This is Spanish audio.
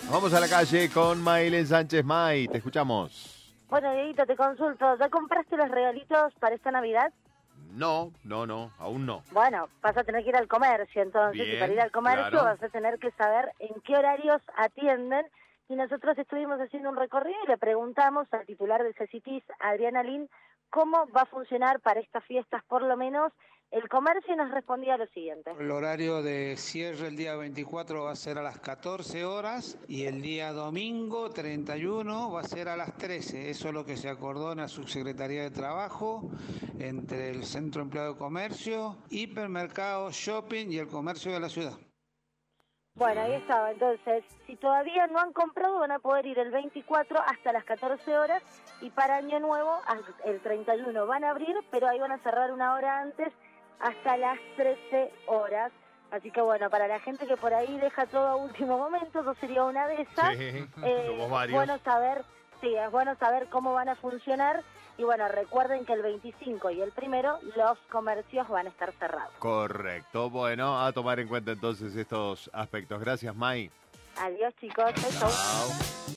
Vamos a la calle con Maylen Sánchez. May, te escuchamos. Bueno, Dieguito, te consulto. ¿Ya compraste los regalitos para esta Navidad? No, aún no. Bueno, vas a tener que ir al comercio, entonces, Bien, y para ir al comercio claro. vas a tener que saber en qué horarios atienden. Y nosotros estuvimos haciendo un recorrido y le preguntamos al titular de CECITIS, Adriana Lin, cómo va a funcionar para estas fiestas, por lo menos, el comercio, y nos respondía lo siguiente. El horario de cierre el día 24 va a ser a las 14 horas y el día domingo 31 va a ser a las 13. Eso es lo que se acordó en la Subsecretaría de Trabajo entre el Centro Empleado de Comercio, Hipermercado, Shopping y el Comercio de la Ciudad. Bueno, ahí estaba. Entonces, si todavía no han comprado, van a poder ir el 24 hasta las 14 horas y para Año Nuevo, el 31 van a abrir, pero ahí van a cerrar una hora antes hasta las 13 horas. Así que bueno, para la gente que por ahí deja todo a último momento, yo sería una de esas. Sí, Es somos varios. bueno saber cómo van a funcionar. Y bueno, recuerden que el 25 y el 1 los comercios van a estar cerrados. Correcto. Bueno, a tomar en cuenta entonces estos aspectos. Gracias, May. Adiós, chicos. Chau. Chao.